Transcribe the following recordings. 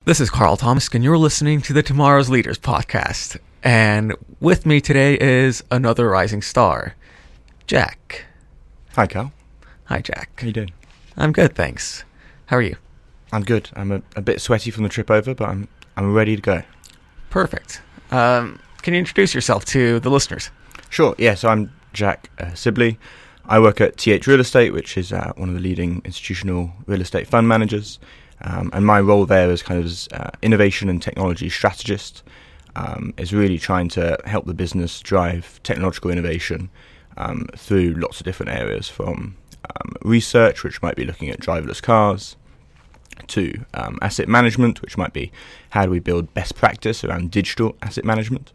This is Carl Thomas, and you're listening to the Tomorrow's Leaders podcast. And with me today is another rising star, Jack. Hi, Carl. Hi, Jack. How you doing? I'm good, thanks. How are you? I'm good. I'm a bit sweaty from the trip over, but I'm ready to go. Perfect. Can you introduce yourself to the listeners? Sure. Yeah. So I'm Jack Sibley. I work at TH Real Estate, which is one of the leading institutional real estate fund managers. And my role there is kind of innovation and technology strategist, is really trying to help the business drive technological innovation through lots of different areas, from research, which might be looking at driverless cars, to asset management, which might be how do we build best practice around digital asset management,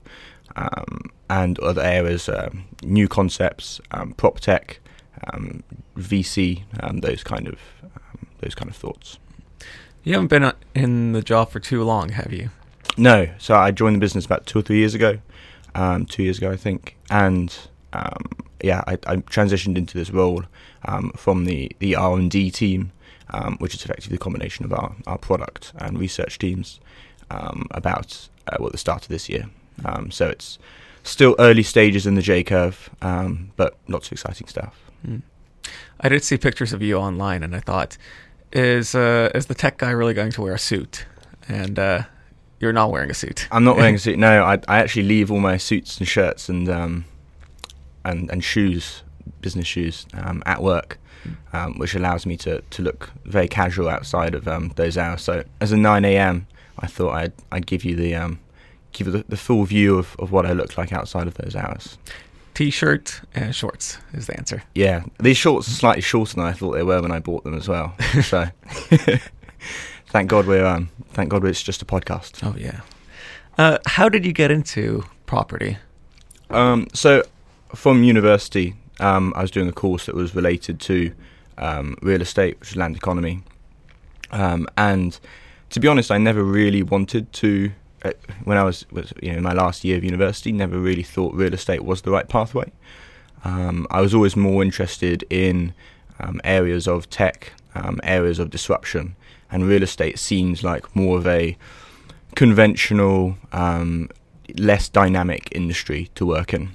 and other areas, new concepts, prop tech, VC, those kind of thoughts. You haven't been in the job for too long, have you? No. So I joined the business about 2 or 3 years ago, 2 years ago, I think. And I transitioned into this role from the R&D team, which is effectively the combination of our product and research teams, about the start of this year. So it's still early stages in the J-curve, but lots of exciting stuff. I did see pictures of you online, and I thought, is the tech guy really going to wear a suit? And you're not wearing a suit. I'm not wearing a suit. No, I actually leave all my suits and shirts and shoes, business shoes, at work, which allows me to look very casual outside of those hours. So as a 9 a.m., I thought I'd give you the full view of what I look like outside of those hours. T-shirt and shorts is the answer. Yeah, these shorts are slightly shorter than I thought they were when I bought them as well. So thank God it's just a podcast. Oh yeah. How did you get into property? So from university, I was doing a course that was related to real estate, which is land economy, and to be honest, I never really wanted to. When I was in my last year of university, never really thought real estate was the right pathway. I was always more interested in areas of tech, areas of disruption, and real estate seems like more of a conventional, less dynamic industry to work in.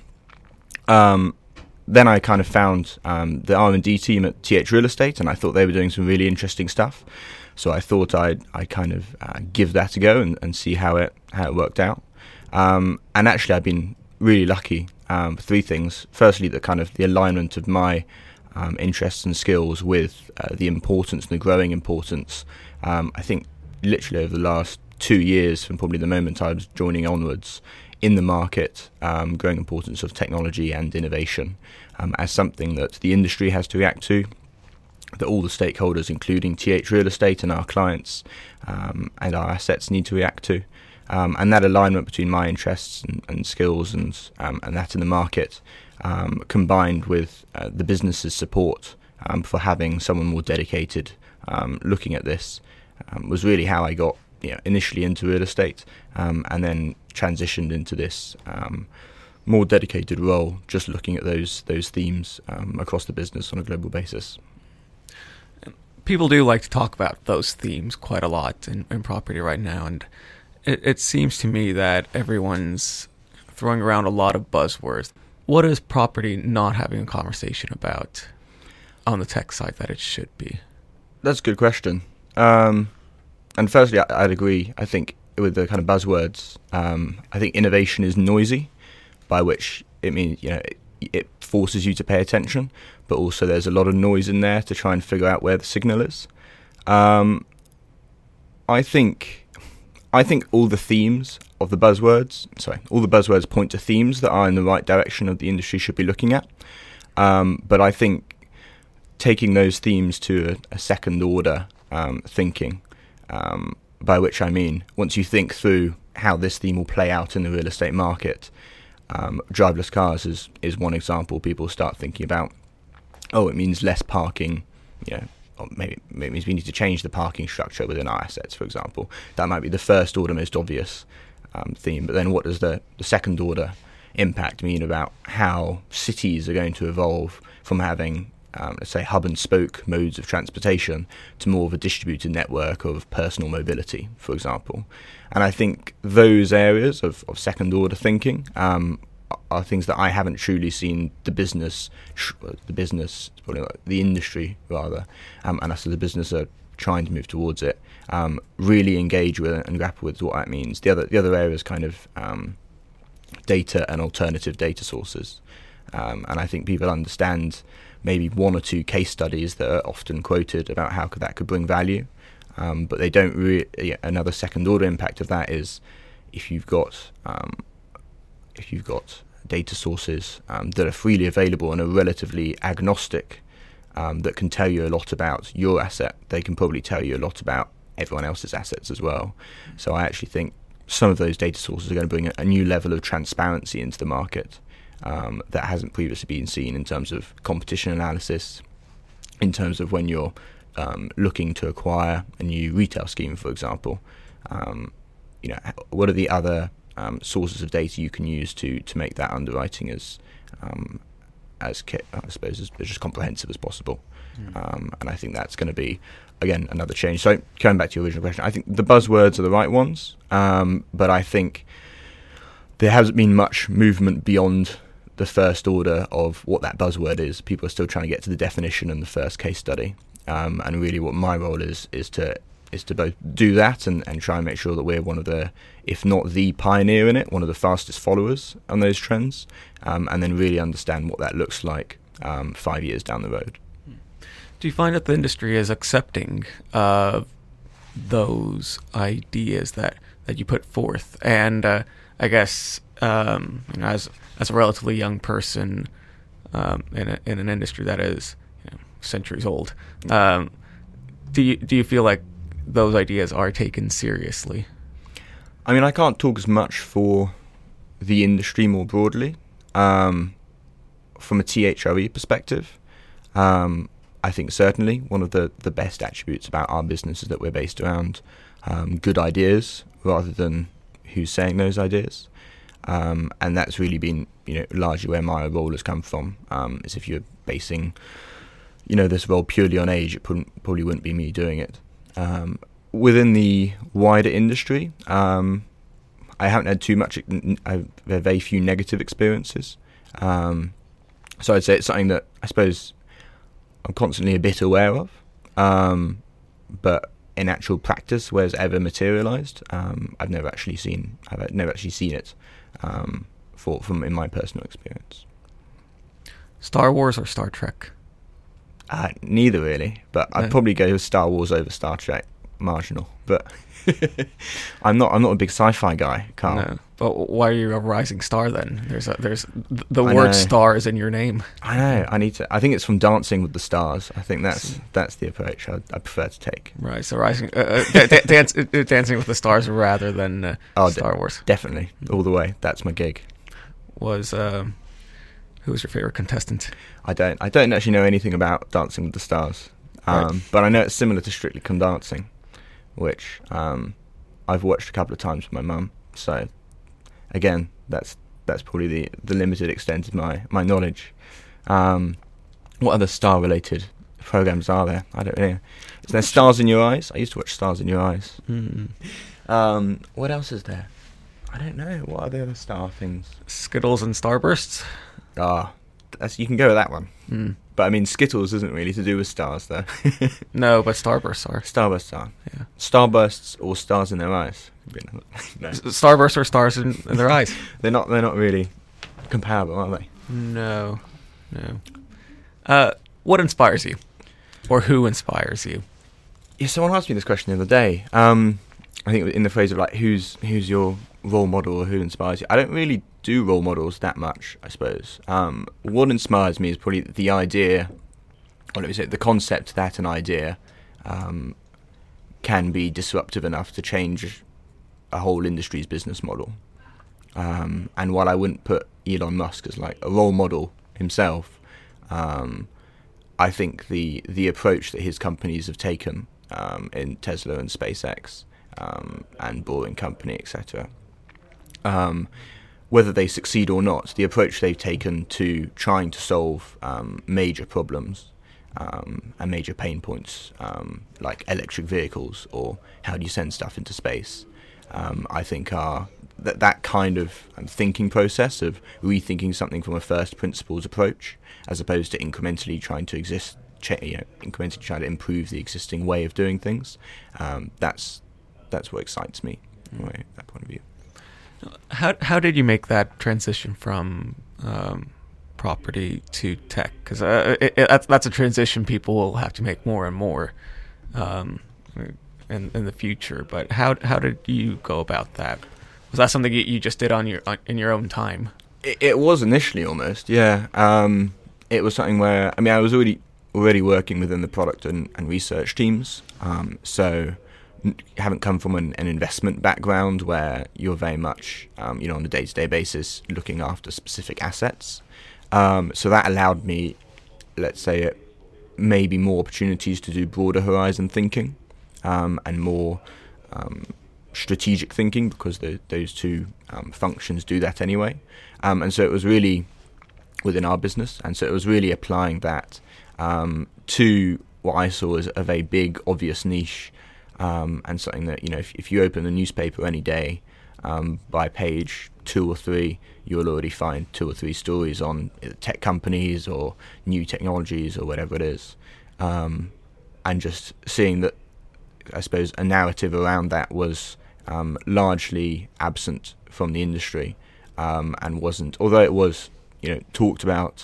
Then I kind of found the R&D team at TH Real Estate, and I thought they were doing some really interesting stuff. So I thought I'd kind of give that a go and see how it worked out. And actually, I've been really lucky for three things. Firstly, the alignment of my interests and skills with the importance and the growing importance. I think literally over the last 2 years, from probably the moment I was joining onwards, in the market, growing importance of technology and innovation as something that the industry has to react to, that all the stakeholders, including TH Real Estate and our clients and our assets, need to react to. And that alignment between my interests and skills and that in the market, combined with the business's support for having someone more dedicated looking at this, was really how I got initially into real estate, and then transitioned into this more dedicated role, just looking at those themes across the business on a global basis. People do like to talk about those themes quite a lot in property right now, and it seems to me that everyone's throwing around a lot of buzzwords. What is property not having a conversation about on the tech side that it should be? That's a good question. And firstly, I'd agree. I think with the kind of buzzwords, I think innovation is noisy, by which it means it forces you to pay attention, but also there's a lot of noise in there to try and figure out where the signal is. I think all the themes of the buzzwords, all the buzzwords point to themes that are in the right direction of the industry should be looking at. But I think taking those themes to a second order thinking, by which I mean once you think through how this theme will play out in the real estate market, driverless cars is one example. People start thinking about, it means less parking, or maybe it means we need to change the parking structure within our assets, for example. That might be the first order, most obvious theme. But then what does the second order impact mean about how cities are going to evolve from having let's say, hub and spoke modes of transportation to more of a distributed network of personal mobility, for example. And I think those areas of second order thinking are things that I haven't truly seen the industry rather, and us as a business are trying to move towards it, really engage with it and grapple with what that means. The other areas kind of data and alternative data sources, and I think people understand maybe one or two case studies that are often quoted about how that could bring value, but they don't really. Another second order impact of that is if you've got data sources that are freely available and are relatively agnostic, that can tell you a lot about your asset, they can probably tell you a lot about everyone else's assets as well. So I actually think some of those data sources are going to bring a new level of transparency into the market that hasn't previously been seen in terms of competition analysis, in terms of when you're looking to acquire a new retail scheme, for example. What are the other sources of data you can use to make that underwriting as just comprehensive as possible. And I think that's going to be, again, another change. So coming back to your original question, I think the buzzwords are the right ones, but I think there hasn't been much movement beyond the first order of what that buzzword is. People are still trying to get to the definition and the first case study, and really what my role is to both do that and try and make sure that we're one of the, if not the pioneer in it, one of the fastest followers on those trends, and then really understand what that looks like 5 years down the road. Do you find that the industry is accepting those ideas that you put forth? And I guess as a relatively young person in an industry that is centuries old, do you feel like those ideas are taken seriously? I mean, I can't talk as much for the industry more broadly. From a THRE perspective, I think certainly one of the best attributes about our business is that we're based around good ideas rather than who's saying those ideas. And that's really been, largely where my role has come from. Is if you're basing, this role purely on age, it probably wouldn't be me doing it. Within the wider industry, I haven't had too much. I've had very few negative experiences. So I'd say it's something that I suppose I'm constantly a bit aware of. But in actual practice, where it's ever materialised, I've never actually seen it from in my personal experience. Star Wars or Star Trek? Neither really, but I'd probably go with Star Wars over Star Trek. Marginal, but I'm not a big sci-fi guy, Carl. No, but why are you a rising star then? There's the word "star" is in your name. I know. I think it's from Dancing with the Stars. I think that's the approach I prefer to take. Right. So rising, Dancing with the Stars rather than Star Wars. Definitely, all the way. That's my gig. Who was your favorite contestant? I don't actually know anything about Dancing with the Stars, right. But I know it's similar to Strictly Come Dancing, which I've watched a couple of times with my mum. So again, that's probably the limited extent of my knowledge. What other star-related programs are there? I don't know. Is there Stars in Your Eyes? I used to watch Stars in Your Eyes. What else is there? I don't know. What are the other star things? Skittles and Starbursts? You can go with that one. But I mean, Skittles isn't really to do with stars, though. No, but Starbursts are. Starbursts are. Yeah. Starbursts or stars in their eyes. No. Starbursts or stars in their eyes. They're not really comparable, are they? No. What inspires you, or who inspires you? Yeah, someone asked me this question the other day. I think in the phrase of like, who's your role model or who inspires you? I don't really do role models that much, I suppose. What inspires me is probably the idea, or let me say, the concept that an idea can be disruptive enough to change a whole industry's business model. And while I wouldn't put Elon Musk as like a role model himself, I think the approach that his companies have taken in Tesla and SpaceX and Boring Company, etc., whether they succeed or not, the approach they've taken to trying to solve major problems and major pain points like electric vehicles or how do you send stuff into space, I think are that kind of thinking process of rethinking something from a first principles approach, as opposed to incrementally trying to incrementally trying to improve the existing way of doing things. That's what excites me from that point of view. How did you make that transition from property to tech? Because that's a transition people will have to make more and more in the future. But how did you go about that? Was that something you just did in your own time? It was initially, almost, yeah. It was something where I was already working within the product and research teams, so haven't come from an investment background where you're very much on a day-to-day basis looking after specific assets. So that allowed me, let's say, maybe more opportunities to do broader horizon thinking and more strategic thinking, because those two functions do that anyway. And so it was really within our business, and so it was really applying that to what I saw as a very big, obvious niche, and something that, if you open the newspaper any day, by page 2 or 3, you'll already find 2 or 3 stories on tech companies or new technologies or whatever it is. And just seeing that, I suppose, a narrative around that was largely absent from the industry, and wasn't, although it was, talked about,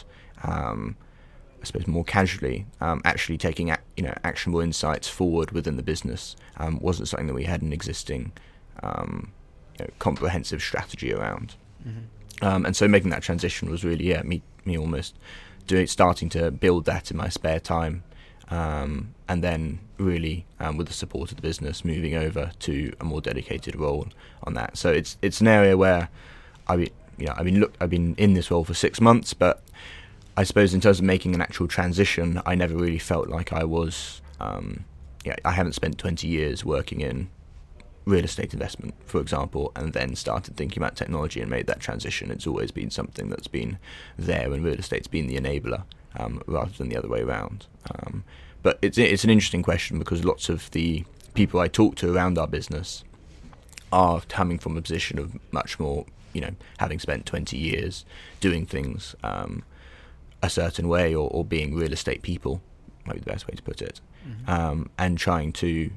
I suppose more casually, actually taking actionable insights forward within the business wasn't something that we had an existing comprehensive strategy around. Mm-hmm. And so making that transition was really me almost starting to build that in my spare time, and then really with the support of the business moving over to a more dedicated role on that. So it's an area where I've been in this role for 6 months, but I suppose in terms of making an actual transition, I never really felt like I was. I haven't spent 20 years working in real estate investment, for example, and then started thinking about technology and made that transition. It's always been something that's been there, and real estate's been the enabler rather than the other way around. But it's an interesting question, because lots of the people I talk to around our business are coming from a position of much more, having spent 20 years doing things a certain way, or being real estate people, might be the best way to put it, and trying to,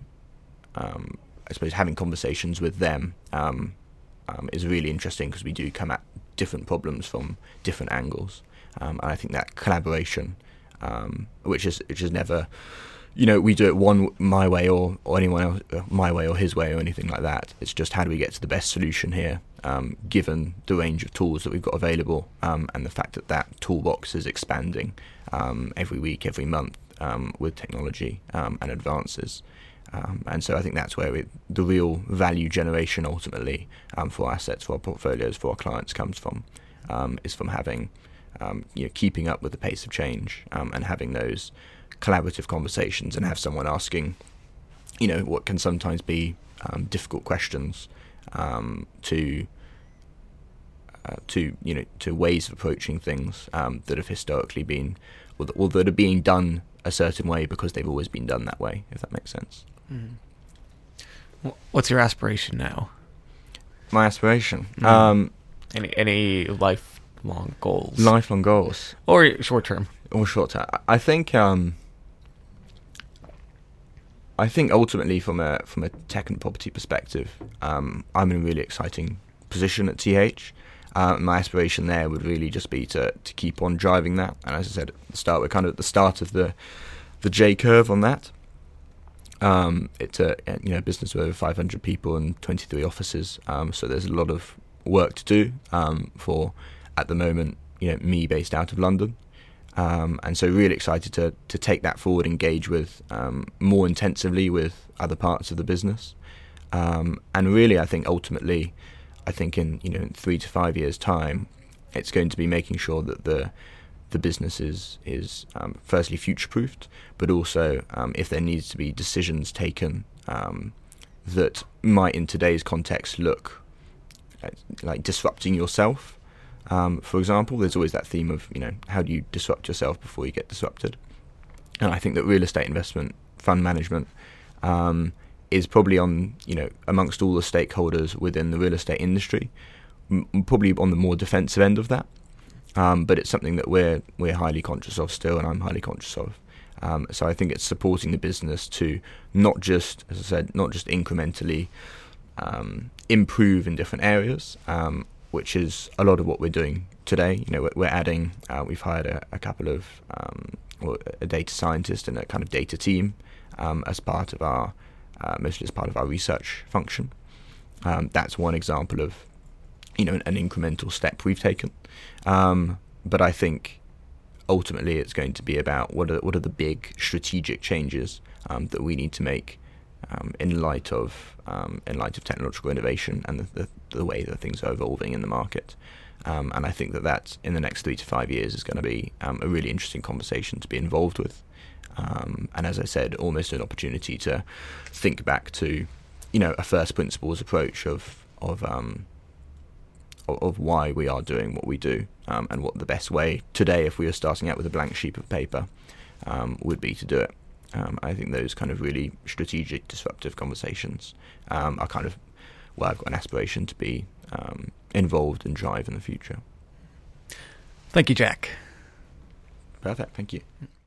I suppose, having conversations with them is really interesting, because we do come at different problems from different angles, and I think that collaboration, which is never, we do it my way or anyone else, my way or his way or anything like that. It's just, how do we get to the best solution here, given the range of tools that we've got available, and the fact that toolbox is expanding every week, every month, with technology and advances. And so I think that's where the real value generation ultimately for our assets, for our portfolios, for our clients comes from, is from having, keeping up with the pace of change, and having those collaborative conversations, and have someone asking, what can sometimes be difficult questions, to ways of approaching things that have historically been, or that are being done a certain way because they've always been done that way, if that makes sense. Mm-hmm. What's your aspiration now? My aspiration? Any lifelong goals? Lifelong goals? Or short term? Or short term. I think ultimately from a tech and property perspective, I'm in a really exciting position at TH. My aspiration there would really just be to keep on driving that. And as I said at the start, we're kind of at the start of the J curve on that. It's a business with over 500 people and 23 offices. So there's a lot of work to do for, at the moment, me based out of London. And so really excited to take that forward, engage with more intensively with other parts of the business. And really, I think ultimately, in 3 to 5 years' time, it's going to be making sure that the business is firstly future-proofed, but also if there needs to be decisions taken that might, in today's context, look like disrupting yourself. For example, there's always that theme of, how do you disrupt yourself before you get disrupted? And I think that real estate investment fund management is probably on, amongst all the stakeholders within the real estate industry, probably on the more defensive end of that. But it's something that we're highly conscious of still, and I'm highly conscious of. So I think it's supporting the business to not just, as I said, not just incrementally improve in different areas, which is a lot of what we're doing today. We're adding, we've hired a couple of, a data scientist and a kind of data team as part of our, mostly as part of our research function. That's one example of, an incremental step we've taken. But I think ultimately it's going to be about what are the big strategic changes that we need to make in light of technological innovation and the way that things are evolving in the market. And I think that in the next 3 to 5 years is going to be a really interesting conversation to be involved with. And as I said, almost an opportunity to think back to, a first principles approach of why we are doing what we do, and what the best way today, if we were starting out with a blank sheet of paper, would be to do it. I think those kind of really strategic, disruptive conversations are kind of where I've got an aspiration to be involved and drive in the future. Thank you, Jack. Perfect. Thank you.